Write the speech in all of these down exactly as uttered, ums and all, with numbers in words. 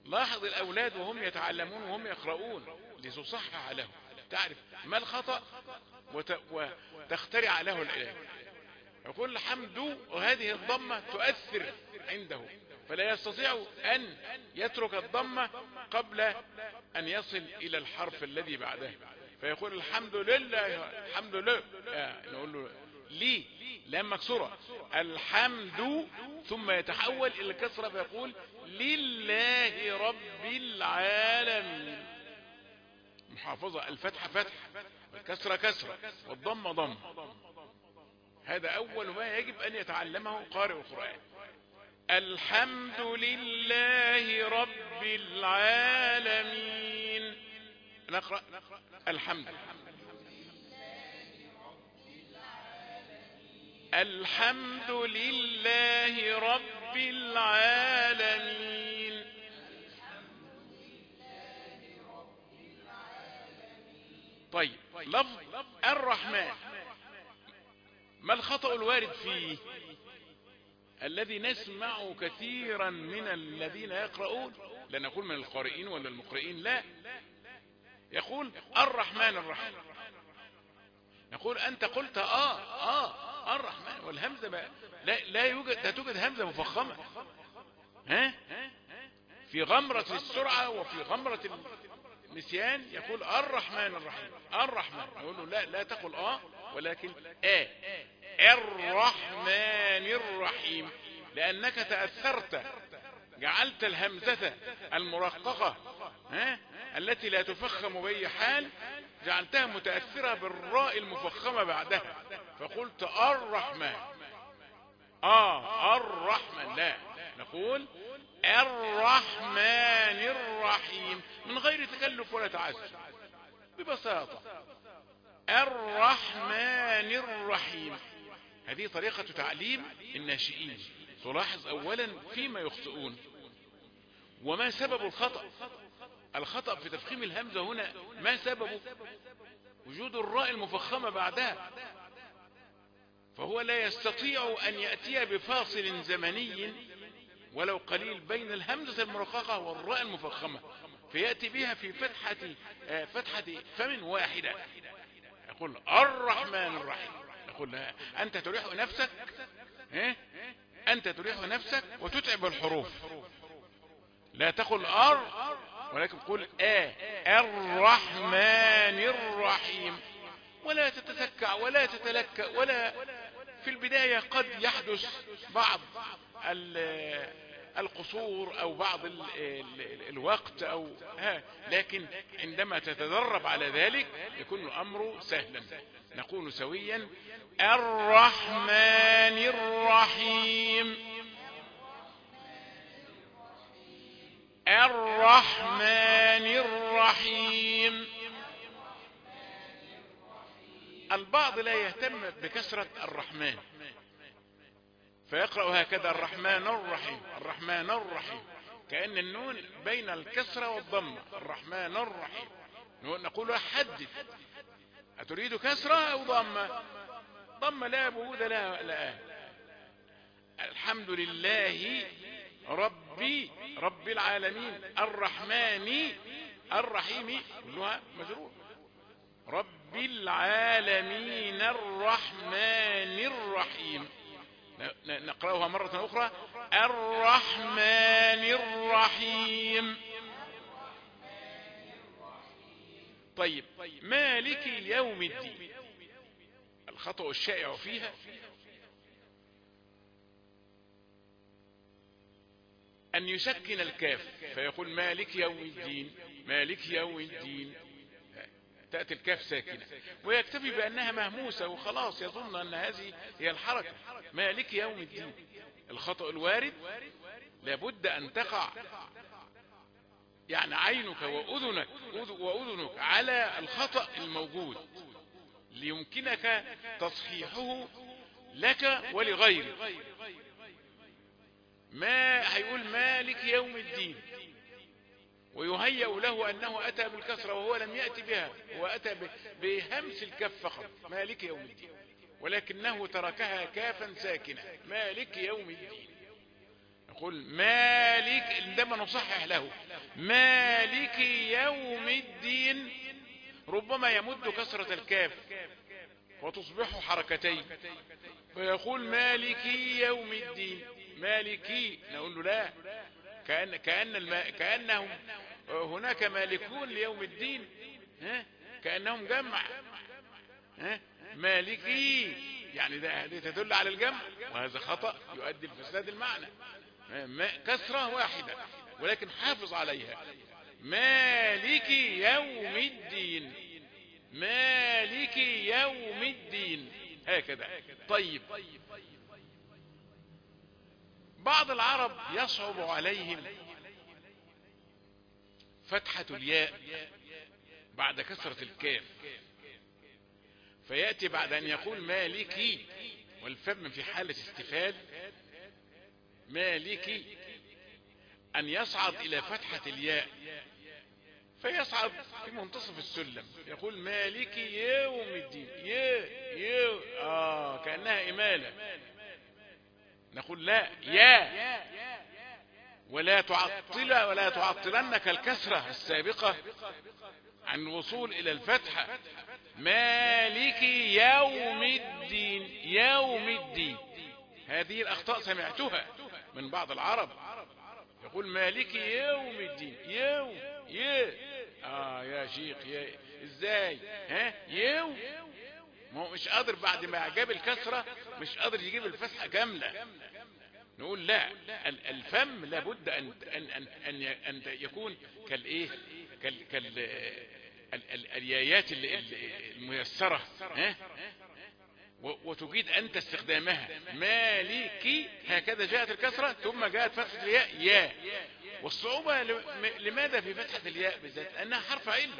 لاحظ الأولاد وهم يتعلمون وهم يقرؤون لتصحح له، تعرف ما الخطأ وتخترع له العلاج. يقول الحمد، وهذه الضمة تؤثر عنده، فلا يستطيع أن يترك الضمة قبل أن يصل إلى الحرف الذي بعده، فيقول الحمد لله الحمد لله، آه نقول له لي لام مكسورة الحمد، ثم يتحول إلى الكسرة فيقول لله رب العالمين. محافظة، الفتحة فتح والكسرة كسرة والضمة ضم. هذا أول ما يجب أن يتعلمه قارئ القرآن. الحمد لله رب العالمين. نقرأ الحمد الحمد لله رب العالمين. طيب، لفظ الرحمن ما الخطأ الوارد فيه الذي نسمع كثيرا من الذين يقرؤون؟ لا نقول من القارئين ولا المقرئين، لا، يقول الرحمن الرحيم. نقول أنت قلت آه آه الرحمن، والهمزة بقى لا, لا يوجد، لا توجد همزة مفخمة، ها، في غمرة السرعة وفي غمرة النسيان يقول الرحمن الرحيم الرحمن، يقول له لا لا تقل آه ولكن آه الرحمن الرحيم، لأنك تأثرت، جعلت الهمزة المرققة ها التي لا تفخم بأي حال، جعلتها متأثرة بالراء المفخمة بعدها، فقلت الرحمن آه الرحمن، لا، نقول الرحمن الرحيم من غير تكلف ولا تعسف، ببساطة الرحمن الرحيم. هذه طريقة تعليم الناشئين. تلاحظ أولا فيما يخطئون وما سبب الخطأ. الخطأ في تفخيم الهمزة هنا ما سببه؟ وجود الراء المفخمة بعدها، فهو لا يستطيع أن يأتي بفاصل زمني ولو قليل بين الهمزة المرققة والراء المفخمة، فيأتي بها في فتحة فتحة فم واحدة. يقول الرحمن الرحيم، يقول أنت تريح نفسك، أنت تريح نفسك وتتعب الحروف، لا تقل أر ولكن قل آ الرحمن الرحيم، ولا تتسكع ولا تتلكأ، ولا في البداية قد يحدث بعض القصور أو بعض ال ال الوقت أو ها، لكن عندما تتدرب على ذلك يكون الأمر سهلا. نقول سويا الرحمن الرحيم الرحمن الرحيم. البعض لا يهتم بكسرة الرحمن فيقرأ هكذا الرحمن الرحيم الرحمن الرحيم، كأن النون بين الكسرة والضمة، الرحمن الرحيم. نقول حدد، أتريد كسرة أو ضمة؟ ضمة لا وجود لها الآن. الحمد لله ربي رب العالمين الرحمن الرحيم كلها مجرور، رب العالمين الرحمن الرحيم. نقرأها مرة أخرى الرحمن الرحيم. طيب، مالك يوم الدين الخطأ الشائع فيها أن يسكن الكاف فيقول مالك يوم الدين مالك يوم الدين، تأتي الكاف ساكنة ويكتفي بأنها مهموسة وخلاص، يظن أن هذه هي الحركة مالك يوم الدين. الخطأ الوارد لابد أن تقع يعني عينك وأذنك وأذنك على الخطأ الموجود ليمكنك تصحيحه لك ولغيرك. ما هيقول مالك يوم الدين ويهيأ له أنه أتى بالكسرة وهو لم يأتي بها، هو أتى بهمس الكف فقط مالك يوم الدين، ولكنه تركها كافا ساكنة مالك يوم الدين. يقول مالك، عندما نصحح له مالك يوم الدين، ربما يمد كسرة الكاف وتصبح حركتين فيقول مالكي يوم الدين. مالكي، نقول له لا، كأن كأن الم... كأنهم هناك مالكون ليوم الدين، ها؟ كأنهم جمع، ها؟ مالكي، يعني ده هذه تدل على الجمع، وهذا خطأ يؤدي لفساد المعنى. كسرة واحدة ولكن حافظ عليها، مالكي يوم الدين، مالكي يوم الدين، هكذا. طيب، بعض العرب يصعب عليهم فتحة الياء بعد كسرة الكاف، فيأتي بعد أن يقول مالكي والفم في حالة استفال، مالكي، أن يصعد إلى فتحة الياء فيصعد في منتصف السلم، يقول مالكي يوم الدين، يا يا آه كأنها إمالة. نقول لا، يا، ولا تعطل ولا تعطلنك الكسرة السابقة عن الوصول إلى الفتحة. مالكي يوم الدين، يوم الدين. هذه الأخطاء سمعتها من بعض العرب، يقول مالكي يوم الدين، يوم، يا آه يا شيخ، يا إزاي، ها، يوم، ما هو مش قادر بعد ما جاب الكسرة مش قادر يجيب الفتحة كاملة. نقول لا، الفم لابد أن أن أن أن يكون كالإيه، كال كال اليايات الميسرة، ها، وتجيد أنت استخدامها. مالكي، هكذا جاءت الكسرة ثم جاءت فتحة الياء، يا. والصعوبة لماذا في فتحة الياء بالذات؟ أنها حرف علة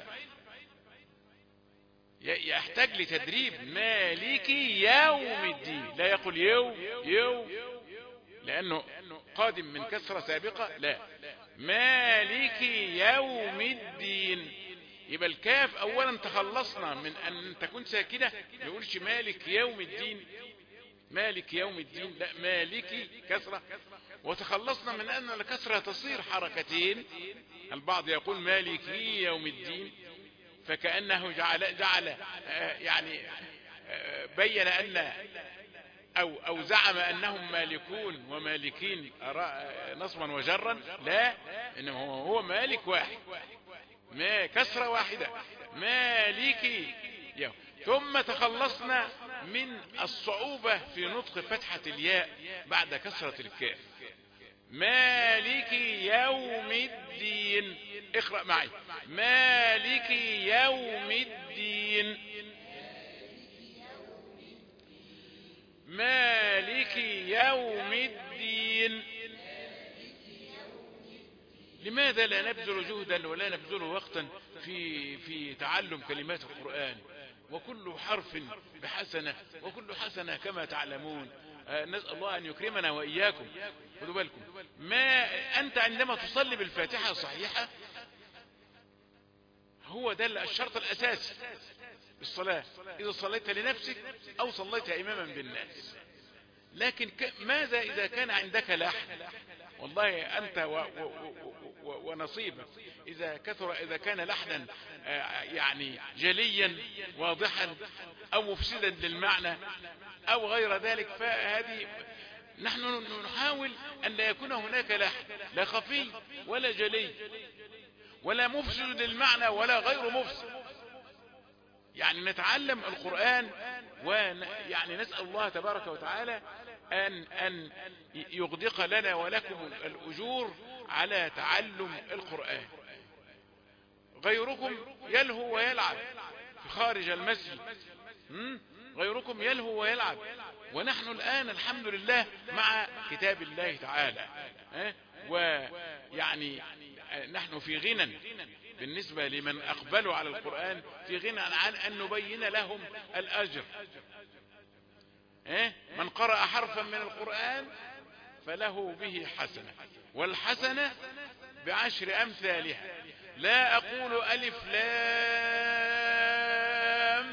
يحتاج لتدريب. مالكي يوم الدين، لا يقول يو يو لأنه قادم من كسرة سابقة، لا، مالكي يوم الدين. يبقى الكاف أولا تخلصنا من أن تكون ساكنة، ما يقولش مالك يوم الدين، مالك يوم الدين، لا، مالكي كسرة. وتخلصنا من أن الكسرة تصير حركتين، البعض يقول مالكي يوم الدين، فكأنه جعل, جعل يعني بين أن أو, أو زعم أنهم مالكون ومالكين نصبا وجرا، لا، إنما هو مالك واحد، ما كسرة واحدة، مالكي يوم. ثم تخلصنا من الصعوبة في نطق فتحة الياء بعد كسرة الكاف، مالكي يوم الدين. اقرأ معي، مالكي يوم الدين، مالكي يوم الدين. لماذا لا نبذل جهدا ولا نبذل وقتا في في تعلم كلمات القرآن؟ وكل حرف بحسنة، وكل حسنة كما تعلمون. نسأل الله أن يكرمنا وإياكم. خذوا بالكم، ما أنت عندما تصلي بالفاتحة صحيحة، هو ده الشرط الأساسي بالصلاة، إذا صليت لنفسك أو صليت إماما بالناس. لكن ماذا إذا كان عندك لحن؟ والله أنت و و و ونصيبك إذا كثر، إذا كان لحنا يعني جليا واضحا أو مفسدا للمعنى أو غير ذلك، فهذه نحن نحاول أن لا يكون هناك لحن، لا خفي ولا جلي ولا مفسد للمعنى ولا غير مفسد. يعني نتعلم القرآن، ويعني نسأل الله تبارك وتعالى أن أن يغدق لنا ولكم الأجور على تعلم القرآن. غيركم يلهو ويلعب في خارج المسجد، غيركم يلهو ويلعب، ونحن الآن الحمد لله مع كتاب الله تعالى، ويعني نحن في غنى بالنسبة لمن أقبلوا على القرآن، في غنى عن أن نبين لهم الأجر. من قرأ حرفا من القرآن فله به حسنة، والحسنة بعشر أمثالها. لا أقول ألف لام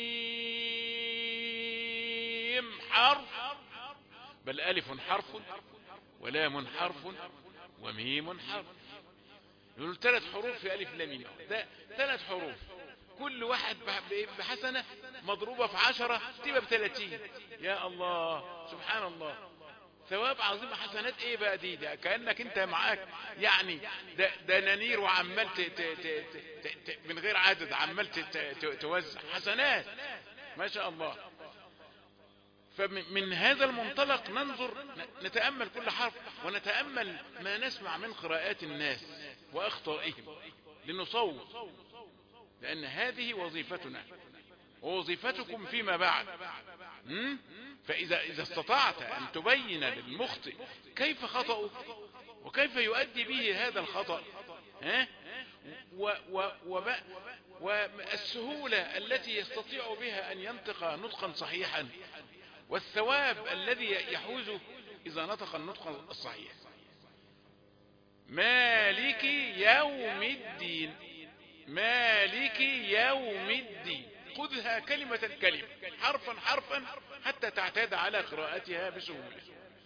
ميم حرف، بل ألف حرف ولام حرف وميم حرف. يقول ثلاث حروف في ألف لام ميم، ده ثلاث حروف كل واحد بحسنة مضروبة في عشرة تبقى بثلاثين. يا الله سبحان الله، ثواب عظيم. حسنات ايه بقى دي؟ ده كأنك انت معاك يعني دنانير وعمال من غير عدد عمال توزع حسنات ما شاء الله. فمن هذا المنطلق ننظر نتأمل كل حرف، ونتأمل ما نسمع من قراءات الناس وأخطائهم لنصوب، لأن هذه وظيفتنا ووظيفتكم فيما بعد. فإذا إذا استطعت أن تبين للمخطئ كيف خطأه وكيف يؤدي به هذا الخطأ، ها والسهولة التي يستطيع بها أن ينطق نطقا صحيحا، والثواب الذي يحوزه إذا نطق النطق الصحيح. مالك يوم الدين، مالك يوم الدين، خذها كلمة كلمة حرفا حرفا حتى تعتاد على قراءتها بسهولة.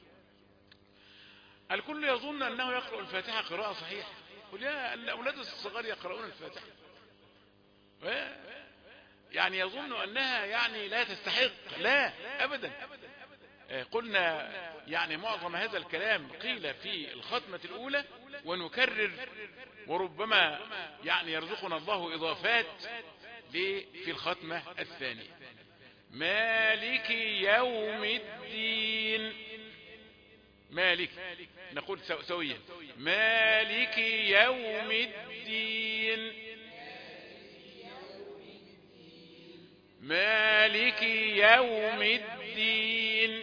الكل يظن أنه يقرأ الفاتحة قراءة صحيحة. قل يا الأولاد الصغار يقرؤون الفاتحة، يعني يظن أنها يعني لا تستحق. لا أبدا. قلنا يعني معظم هذا الكلام قيل في الختمة الأولى، ونكرر وربما يعني يرزقنا الله إضافات في الختمة الثانية. مالك يوم الدين، مالك نقول سويا مالك يوم الدين، مالك يوم الدين.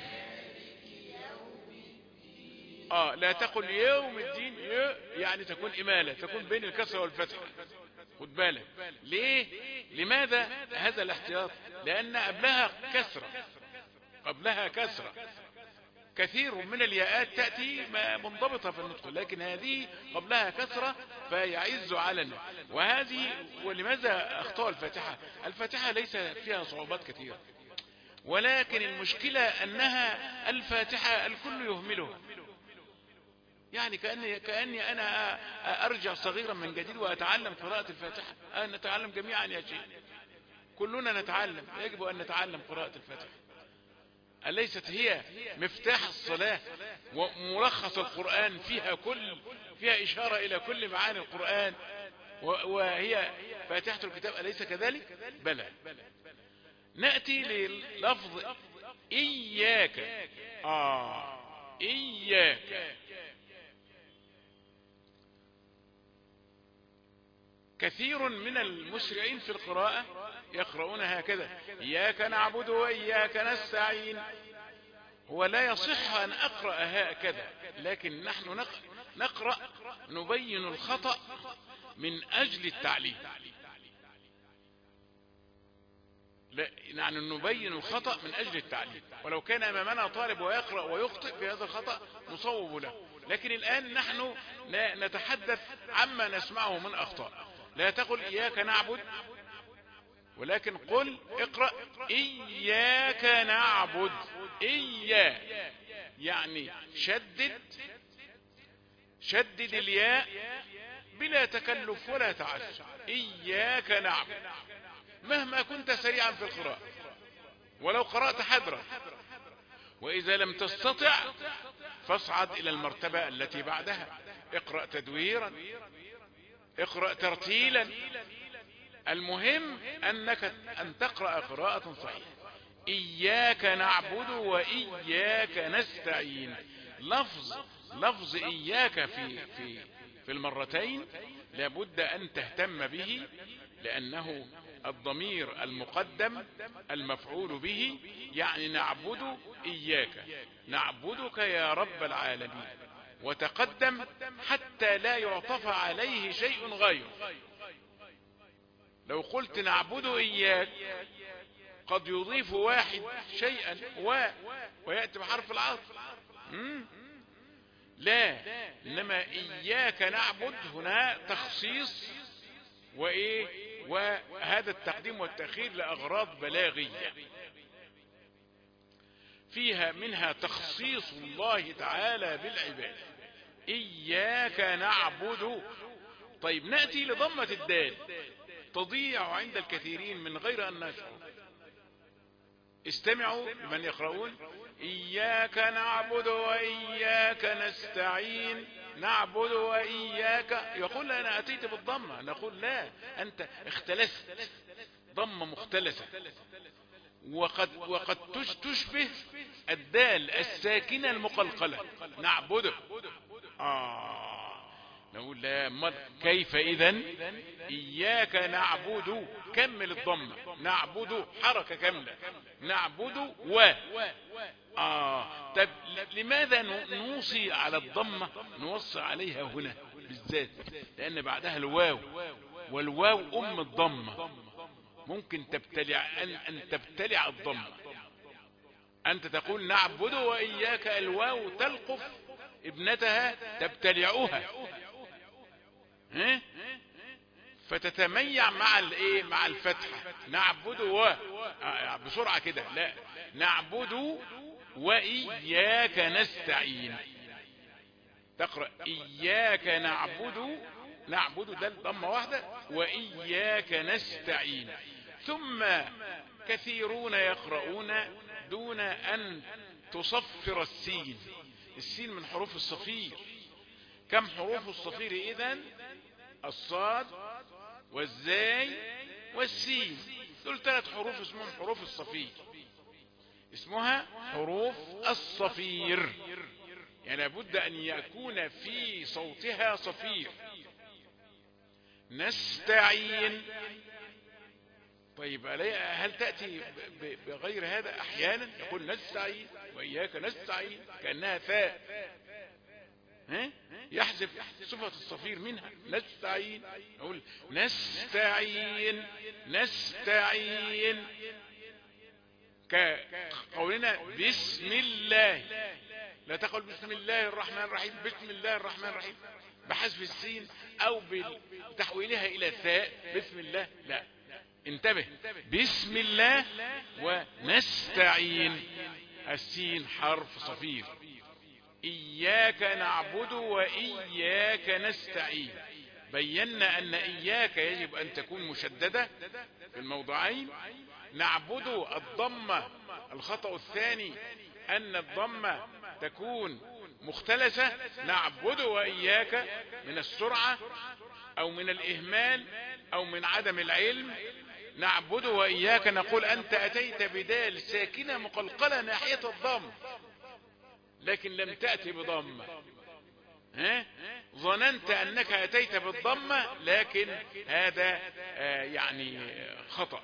اه لا تقل يوم الدين يعني تكون إمالة، تكون بين الكسرة والفتحة. خد بالك ليه؟ لماذا هذا الاحتياط؟ لأن قبلها كسرة، قبلها كسرة. كثير من الياءات تأتي منضبطة في النطق، لكن هذه قبلها كسرة فيعز علنا. وهذه ولماذا أخطأ الفاتحة؟ الفاتحة ليس فيها صعوبات كثيرة، ولكن المشكلة أنها الفاتحة الكل يهمله. يعني كأني, كأني أنا أرجع صغيرا من جديد وأتعلم قراءة الفاتحة. أنا نتعلم جميعا يا شيخ، كلنا نتعلم، يجب أن نتعلم قراءة الفاتحة. أليست هي مفتاح الصلاة وملخص القرآن؟ فيها كل فيها إشارة إلى كل معاني القرآن، وهي فاتحة الكتاب، أليس كذلك؟ بلى. نأتي للفظ إياك. آه إياك. كثير من المسرعين في القراءة يقرؤون هكذا: إياك نعبد وإياك نستعين. هو لا يصح أن أقرأ هكذا، لكن نحن نقرأ نبين الخطأ من أجل التعليم. لا يعني نبين الخطأ من أجل التعليم، ولو كان أمامنا طالب ويقرأ ويخطئ بهذا الخطأ نصوب له. لكن الآن نحن نتحدث عما نسمعه من أخطاء. لا تقل إياك نعبد، ولكن قل اقرأ إياك نعبد. إياك يعني شدد شدد الياء بلا تكلف ولا تعسر. إياك نعبد مهما كنت سريعا في القراءة، ولو قرأت حذرا. وإذا لم تستطع فاصعد إلى المرتبة التي بعدها، اقرأ تدويرا، اقرأ ترتيلا. المهم أنك أن تقرأ قراءة صحيحة. إياك نعبد وإياك نستعين. لفظ لفظ إياك في في في المرتين لابد أن تهتم به، لأنه الضمير المقدم المفعول به، يعني نعبد إياك، نعبدك يا رب العالمين، وتقدم حتى لا يعطف عليه شيء غير. لو قلت نعبد إياك قد يضيف واحد شيئا و ويأتي بحرف العطف. لا، إنما إياك نعبد هنا تخصيص وإيه، وهذا التقديم والتأخير لأغراض بلاغية. فيها منها تخصيص الله تعالى بالعبادة، إياك نعبد. طيب نأتي لضمة الدال، تضيع عند الكثيرين من غير أن نشعر. استمعوا لمن يقرؤون: إياك نعبد وإياك نستعين. نعبد وإياك، يقول أنا أتيت بالضمة، نقول لا، أنت اختلست، ضمة مختلسة، وقد, وقد تشبه الدال الساكنة المقلقلة. نعبده آه نقول لا مر. كيف إذن؟ إياك نعبد، كمل الضمة، نعبد حركة كاملة، نعبد و آه طب لماذا نوصي على الضمة، نوصي عليها هنا بالذات؟ لأن بعدها الواو، والواو أم الضمة، ممكن تبتلع أن, أن تبتلع الضمة. أنت تقول نعبد وإياك، الواو تلقف ابنتها تبتلعها، ها؟ فتتميع مع الايه، مع الفتحة. نعبد و آه بسرعة كده، لا، نعبد وإياك نستعين. تقرأ إياك نعبد، نعبد ده ضمة واحدة، وإياك نستعين. ثم كثيرون يقرؤون دون أن تصفر السين. السين من حروف الصفير. كم حروف الصفير إذن؟ الصاد والزاي والسين، دول ثلاث حروف اسمهم حروف الصفير، اسمها حروف الصفير، يعني لابد أن يكون في صوتها صفير. نستعين. طيب هل تأتي بغير هذا؟ أحيانا يقول نستعين وإياك نستعين كأنها ثاء، ها؟ يحذف صفة الصفير منها. نستعين، أقول نستعين نستعين، كقولنا بسم الله. لا تقول بسم الله الرحمن الرحيم، بسم الله الرحمن الرحيم بحذف السين أو بتحويلها إلى ثاء بسم الله، لا، انتبه، بسم الله ونستعين، السين حرف صفير. إياك نعبد وإياك نستعين، بينا أن إياك يجب أن تكون مشددة في الموضعين. نعبد الضمة، الخطأ الثاني أن الضمة تكون مختلسة. نعبد وإياك من السرعة أو من الإهمال أو من عدم العلم. نعبد وإياك نقول أنت أتيت بدال ساكنة مقلقلة ناحية الضم، لكن لم تأتي بضمة، ها؟ ظننت أنك أتيت بالضمة، لكن هذا آه يعني خطأ.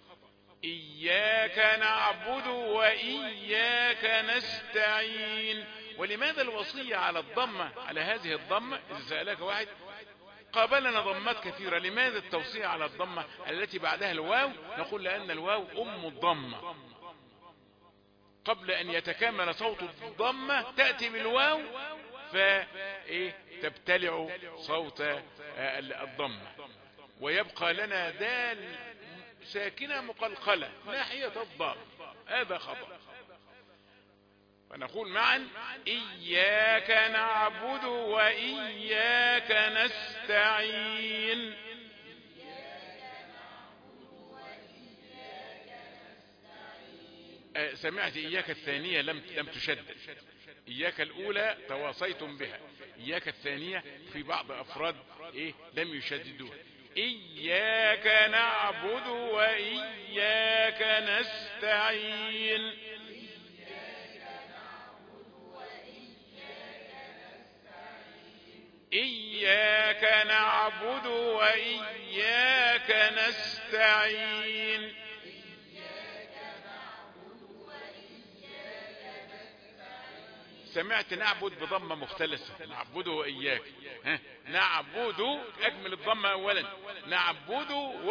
إياك نعبد وإياك نستعين. ولماذا الوصية على الضمة، على هذه الضمة؟ إذا سألك واحد قابلنا ضمات كثيرة، لماذا التوصية على الضمة التي بعدها الواو؟ نقول لأن الواو أم الضمة، قبل أن يتكامل صوت الضمة تأتي بالواو فتبتلع صوت الضمة، ويبقى لنا دال ساكنة مقلقلة ناحية الضم، هذا خطأ. فنقول معا إياك نعبد وإياك نستعين. سمعت إياك الثانية لم لم تشدد، إياك الأولى تواصيتم بها، إياك الثانية في بعض أفراد إيه لم يشددوها. إياك نعبد وإياك نستعين. إياك نعبد وإياك نستعين. سمعت نعبد بضمة مختلسة، نعبد وإياك، ها؟ نعبد، أكمل الضمة أولا، نعبد و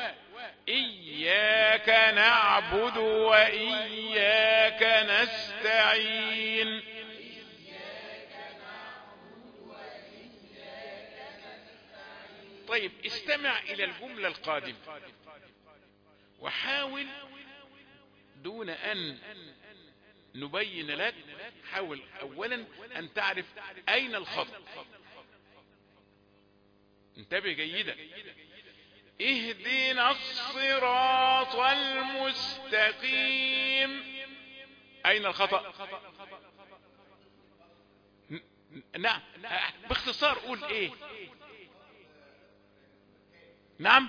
إياك نعبد وإياك نستعين. طيب استمع إلى الجملة القادمة، وحاول دون أن نبين لك. حاول اولا ان تعرف اين الخطأ. انتبه جيدا. اهدنا الصراط المستقيم، اين الخطأ؟ نعم، باختصار قول ايه؟ نعم،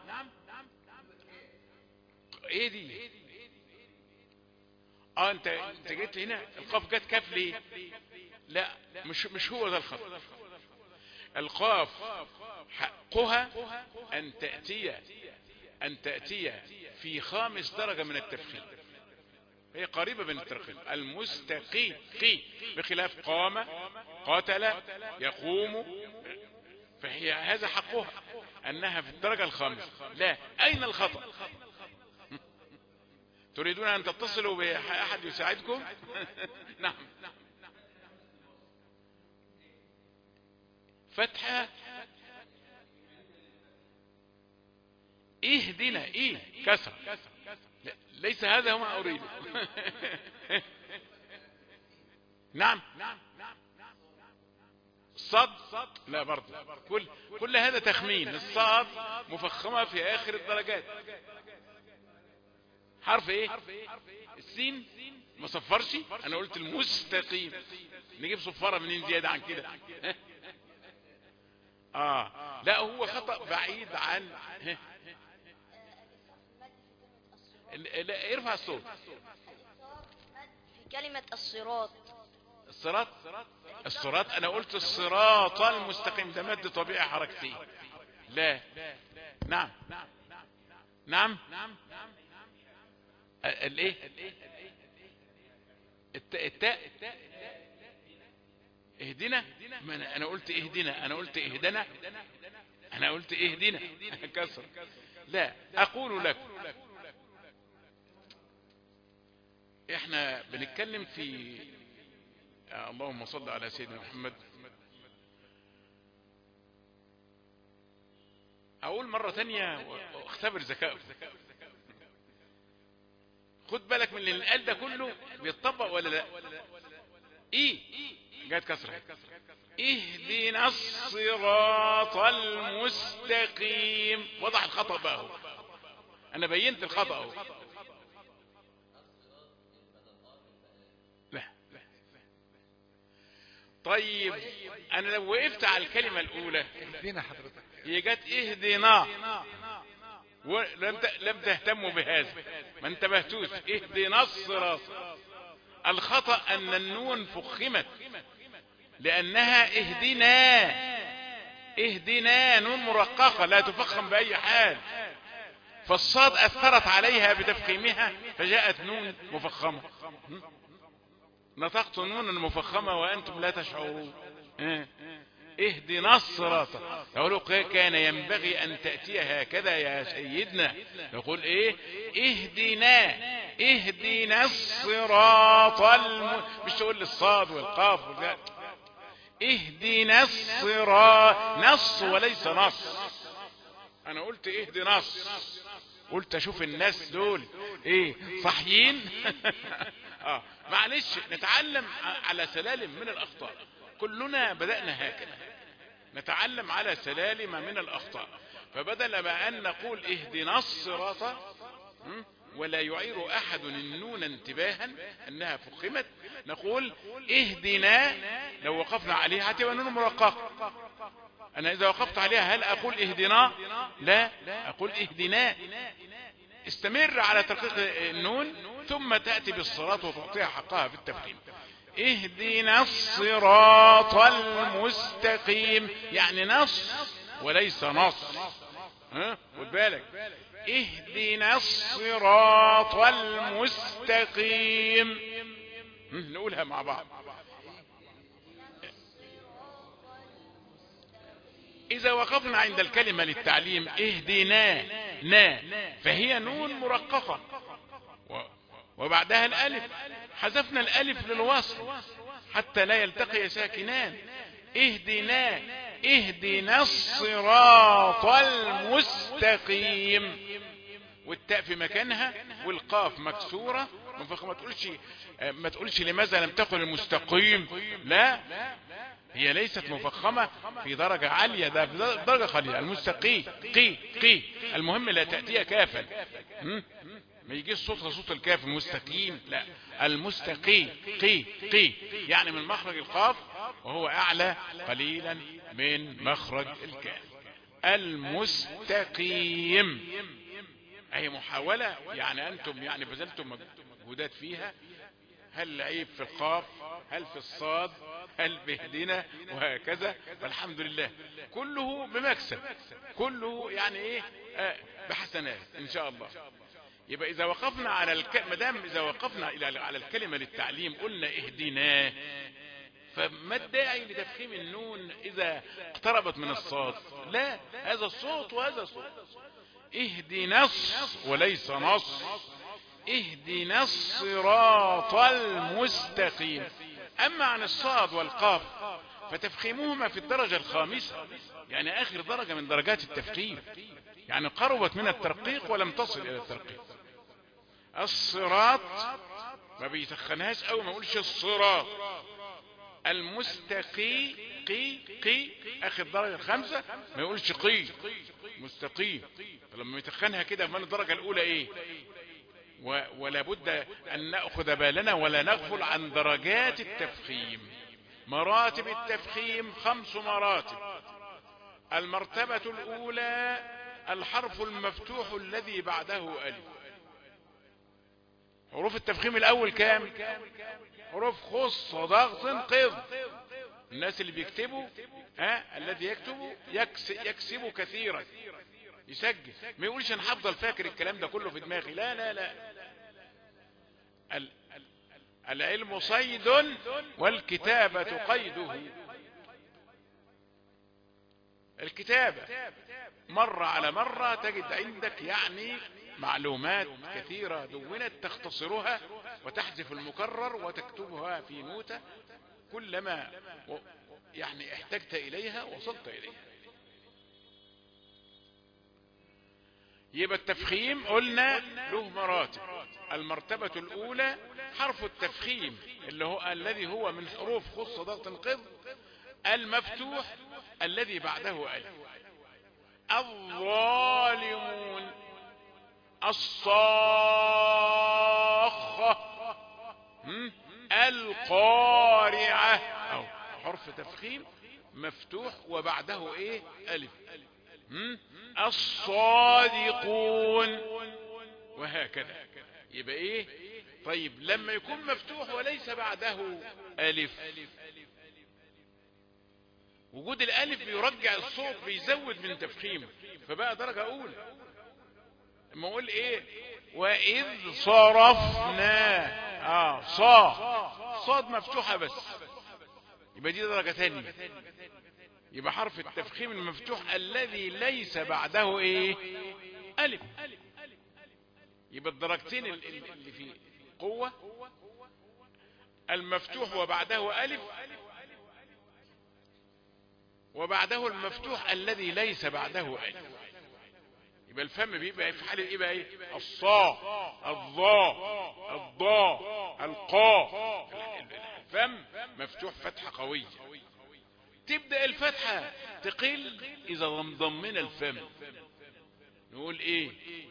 ايه دي؟ اه انت انت جيت هنا القاف جت كاف ليه؟ لا، مش مش هو ده الخطأ. القاف حقها ان تأتي ان تأتي في خامس درجة من التفخيم، هي قريبة من الترقيم. المستقيم قي بخلاف قام، قاتل، يقوم، فهي هذا حقها انها في الدرجة الخامسة. لا، اين الخطأ؟ تريدون ان تتصلوا باحد يساعدكم؟ نعم. فتحة اهدنا، ايه كسر، ليس هذا هو ما اريده. نعم. الصاد لا برضه، كل كل هذا تخمين. الصاد مفخمة في اخر الدرجات. حرف ايه؟ السين ما صفرش. انا قلت المستقيم، نجيب صفارة منين زيادة عن كده؟ اه لا، هو خطأ بعيد عن. لا، ارفع الصوت. في كلمة الصراط. الصراط، الصراط انا قلت الصراط المستقيم، ده مد طبيعي حركتين. لا، نعم نعم. الايه؟ التاء. اهدنا. ما انا قلت اهدنا، انا قلت اهدنا، انا قلت اهدنا كسر. لا، اقول لكم احنا بنتكلم في اللهم صل على سيدنا محمد. اقول مرة تانية واختبر ذكائك. خد بالك من اللي القال ده كله بيتطبق ولا لا. ايه جات كسرة؟ اهدنا الصراط المستقيم. وضح الخطأ بقى هو. انا بينت الخطأ اهو. لا طيب، انا لو وقفت على الكلمة الاولى اهدنا حضرتك، هي جت اهدنا ولم لم تهتموا بهذا، ما انتبهتوش. اهدنا الصراط. الخطأ ان النون فخمت لانها اهدنا. اهدنا نون مرققة لا تفخم باي حال، فالصاد اثرت عليها بتفخيمها فجاءت نون مفخمة. نطقت نونا مفخمة وانتم لا تشعرون. اهدنا الصراط. يقولوا كان ينبغي ان تأتي هكذا يا سيدنا. يقول ايه؟ اهدنا، اهدنا الصراط الم... مش تقول الصاد والقاف ولا. اهدنا الصراط، نص وليس نص. انا قلت اهدي نص، قلت اشوف الناس دول ايه صحيين. اه معلش، نتعلم على سلالم من الاخطاء. كلنا بدأنا هكذا، نتعلم على سلالم من الاخطاء. فبدل ما ان نقول اهدنا الصراط ولا يعير احد النون انتباها انها فخمت، نقول اهدنا. لو وقفنا عليها هتبقى نون مرققة. انا اذا وقفت عليها هل اقول اهدنا؟ لا، اقول اهدنا. استمر على ترقيق النون ثم تأتي بالصراط وتعطيها حقها في التفخيم. اهدنا الصراط المستقيم، يعني نص وليس نص. ها خد بالك. اهدنا الصراط المستقيم. نقولها مع بعض. اذا وقفنا عند الكلمة للتعليم اهدنا نا، فهي نون مرققة وبعدها الالف. حذفنا الالف للوصل حتى لا يلتقي ساكنان. اهدنا، اهدنا الصراط المستقيم، والتاء في مكانها والقاف مكسورة مفخمة. ما تقولش ما تقولش لماذا لم تقل المستقيم، لا، هي ليست مفخمة في درجة عالية، ده في درجة قليلة. المستقي قي قي، المهم لا تأتي كافا، ما يجيش صوتها صوت الكاف المستقيم، لا، المستقي قي قي، يعني من مخرج القاف وهو اعلى قليلا من مخرج الكاف. المستقيم اي محاولة، يعني انتم يعني بذلتم مجهودات فيها، هل العيب في القاف، هل في الصاد، هل بهدنا، وهكذا. فالحمد لله كله بمكسب، كله يعني ايه آه بحسنات ان شاء الله. يبقى اذا وقفنا على الك... مدام اذا وقفنا الى على الكلمة للتعليم قلنا اهدنا، فما الداعي لتفخيم النون اذا اقتربت من الصاد؟ لا، هذا الصوت وهذا الصوت. اهدنا الص وليس نص، اهدنا الصراط المستقيم. اما عن الصاد والقاف فتفخيمهما في الدرجة الخامسة، يعني اخر درجة من درجات التفخيم، يعني قربت من الترقيق ولم تصل الى الترقيق. الصراط ما بيتخنهاش او ما يقولش الصراط. المستقي قي قي اخر درجة الخامسة ما يقولش قي مستقيم. لما يتخنها كده من الدرجة الاولى ايه؟ ولا بد ان نأخذ بالنا ولا نغفل عن درجات التفخيم. مراتب التفخيم خمس مراتب. المرتبة الاولى الحرف المفتوح الذي بعده الف. حروف التفخيم الاول كام؟ حروف خص ضغط قض. الناس اللي بيكتبوا ها الذي يكتب يكسب كثيرا، يسجل، ما يقولش انا هفضل فاكر الكلام ده كله في دماغي، لا لا لا. العلم صيد والكتابة قيده. الكتابة مرة على مرة تجد عندك يعني معلومات كثيرة دونت تختصرها وتحذف المكرر وتكتبها في نوتة، كلما يعني احتجت إليها وصلت إليها. يبقى التفخيم قلنا له مراتب. المرتبة الأولى حرف التفخيم اللي هو الذي هو من حروف خص ضغط قض المفتوح الذي بعده ألف. الظالمون، الصاخة، القارعة، أو حرف تفخيم مفتوح وبعده ايه ألف. الصادقون، وهكذا. يبقى ايه؟ طيب لما يكون مفتوح وليس بعده ألف، وجود الألف بيرجع الصوت، بيزود من تفخيمه، فبقى درجة أولى. لما أقول إيه؟ وإذ صرفنا، آه صاد صاد مفتوحة بس، يبقى دي درجة ثانية. يبقى حرف التفخيم المفتوح الذي ليس بعده إيه؟ ألف. يبقى الدرجتين اللي في قوة المفتوح وبعده ألف، وبعده المفتوح الذي ليس بعده ألف. يبقى الفم بيبقى في حالة ايه بقى؟ ايه؟ الصاء، الضاء، الضاء، القاف. الفم مفتوح فتحة قوية. تبدأ الفتحة تقل اذا ضمنا الفم. نقول ايه؟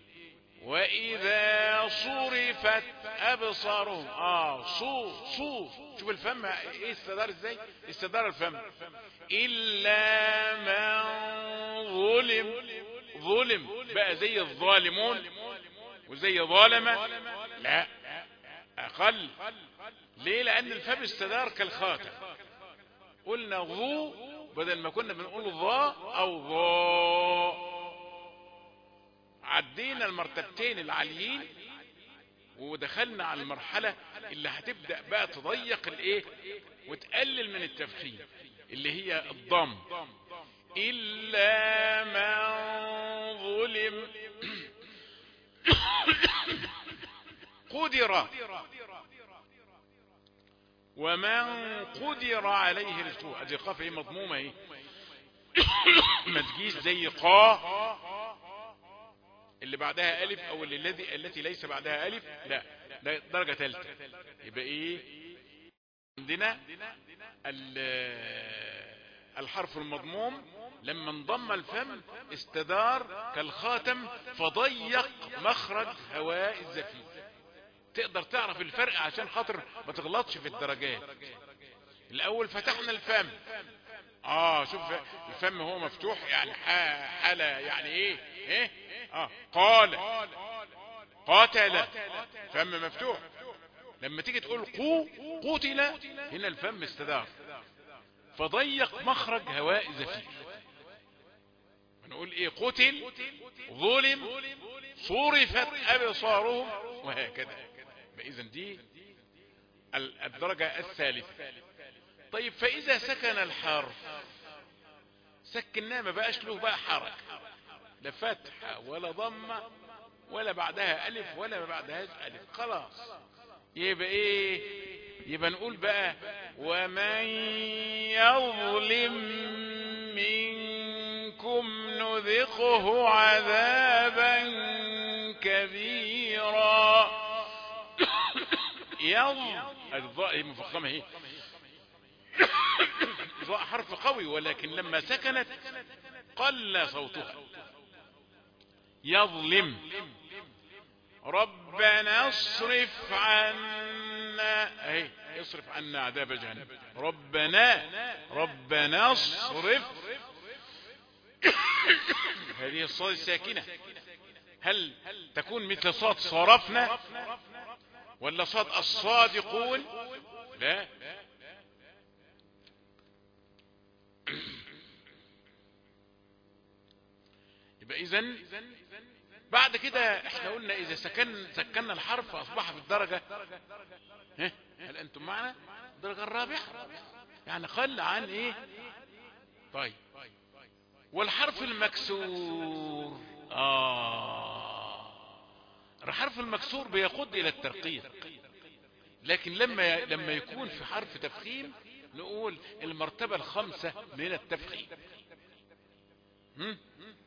واذا صرفت ابصارهم، اه صو صو. شوف الفم ايه استدار ازاي؟ استدار الفم. الا من ظلم، ظلم بقى زي الظالمون وزي ظالمة؟ لا، اقل. ليه؟ لان الفم استدار كالخاتم. قلنا ظو بدل ما كنا بنقول ظا او ظا. عدينا المرتبتين العاليين ودخلنا على المرحلة اللي هتبدأ بقى تضيق الايه وتقلل من التفخيم، اللي هي الضم. إلا من ظلم قدر ومن قدر عليه رزقه. ادي قاف ايه مضمومة ايه ما تجيش زي قا اللي بعدها ألف أو اللي الذي التي ليس بعدها ألف، لا، ده درجة ثالثة. يبقى إيه عندنا الحرف المضموم لما انضم الفم استدار كالخاتم فضيق مخرج هواء الزفير. تقدر تعرف الفرق عشان خاطر ما تغلطش في الدرجات. الاول فتحنا الفم، اه شوف الفم هو مفتوح يعني حالة يعني ايه ايه اه قال قاتل فم مفتوح. لما تيجي تقول قو قتل هنا الفم استدار فضيق مخرج هواء زفير. نقول ايه قتل ظلم صرفت ابصارهم وهكذا. اذا دي الدرجة الثالثة. طيب فاذا سكن الحرف سكناه ما بقاش له بقى حركة، لا فتحة ولا ضمة ولا بعدها الف ولا بعدها الف، خلاص. يبقى ايه؟ يبقى نقول بقى ومن يظلم منكم نذقه عذابا كبيرا. يظ الضاء مفخمة اهي، ضاء حرف قوي ولكن لما سكنت قل صوتها. يظلم ربنا اصرف عنا اهي، اصرف عنا عذاب جهنم. ربنا ربنا اصرف هذه الصاد الساكنة هل تكون مثل صاد صرفنا ولا صاد الصادقون؟ لا، يبقى اذن بعد كده احنا قلنا اذا سكن سكننا الحرف اصبح في الدرجة، ها هل انتم معنا؟ الدرجة الرابعة يعني قل عن ايه؟ طيب والحرف المكسور اه الحرف المكسور بيقود الى الترقيق، لكن لما لما يكون في حرف تفخيم نقول المرتبة الخامسة من التفخيم. هم؟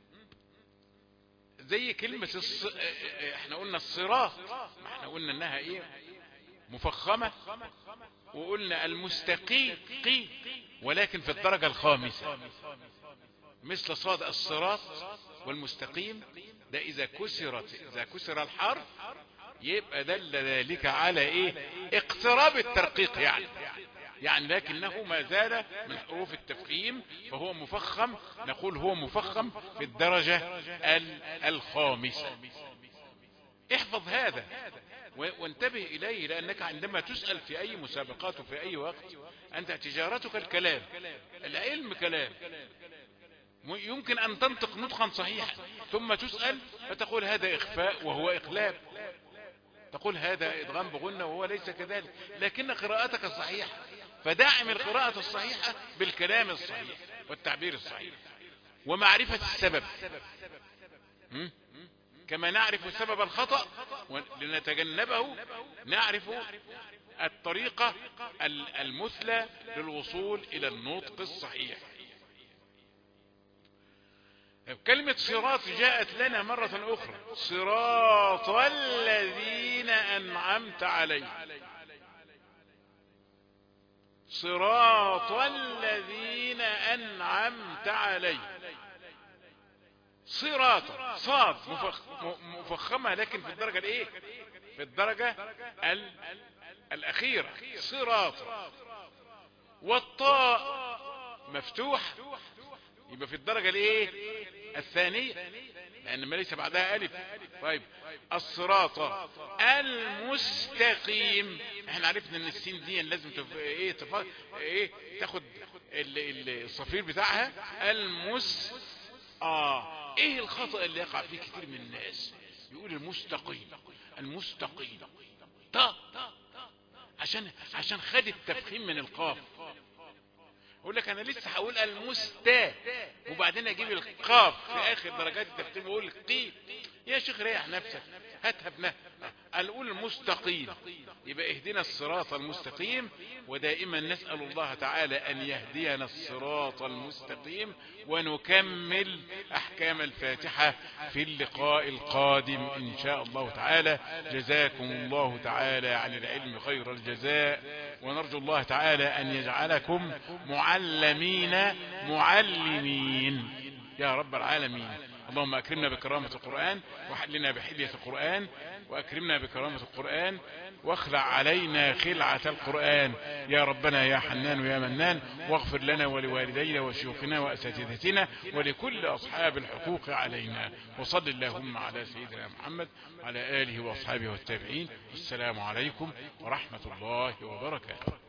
زي كلمة الص... احنا قلنا الصراط، ما احنا قلنا انها ايه مفخمة، وقلنا المستقيم قي ولكن في الدرجة الخامسة مثل صاد الصراط والمستقيم. ده اذا كسرت اذا كسر الحرف يبقى دل ذلك على ايه اقتراب الترقيق يعني يعني لكنه ما زال من حروف التفخيم فهو مفخم. نقول هو مفخم في الدرجة الخامسة. احفظ هذا وانتبه اليه، لانك عندما تسأل في اي مسابقات وفي اي وقت انت تجارتك الكلام، العلم كلام. يمكن ان تنطق نطقا صحيحا ثم تسأل فتقول هذا اخفاء وهو اقلاب، تقول هذا ادغام بغنة وهو ليس كذلك، لكن قراءتك صحيحة. فدعم القراءة الصحيحة بالكلام الصحيح والتعبير الصحيح ومعرفة السبب، كما نعرف سبب الخطأ لنتجنبه نعرف الطريقة المثلى للوصول إلى النطق الصحيح. كلمة صراط جاءت لنا مرة أخرى، صراط الذين أنعمت عليهم، صراط الذين أنعمت عليهم. صراط صاد مفخمة لكن في الدرجة الايه في الدرجة الأخيرة صراط. والطاء مفتوح يبقى في الدرجة الايه الثانية لأن ما ليس بعدها ألف. طيب الصراط المستقيم، احنا عرفنا ان السين دي لازم تف... ايه تف... ايه تاخد ال... الصفير بتاعها المس اه ايه الخطأ اللي يقع فيه كتير من الناس؟ يقول المستقيم المستقيم طا عشان عشان خد التفخيم من القاف. اقول لك انا لسه هقول المستا وبعدين اجيب القاف في اخر درجات التفخيم واقول قي. يا شيخ ريح نفسك، هاتها بنه نقول المستقيم، يبقى اهدنا الصراط المستقيم، ودائما نسأل الله تعالى أن يهدينا الصراط المستقيم، ونكمل أحكام الفاتحة في اللقاء القادم إن شاء الله تعالى. جزاكم الله تعالى عن العلم خير الجزاء، ونرجو الله تعالى أن يجعلكم معلمين معلمين يا رب العالمين. اللهم أكرمنا بكرامة القرآن، وحلنا بحلية القرآن، وأكرمنا بكرامة القرآن، واخلع علينا خلعة القرآن يا ربنا يا حنان يا منان. واغفر لنا ولوالدينا وشيوخنا وأساتذتنا ولكل أصحاب الحقوق علينا. وصل اللهم على سيدنا محمد على آله وأصحابه والتابعين. السلام عليكم ورحمة الله وبركاته.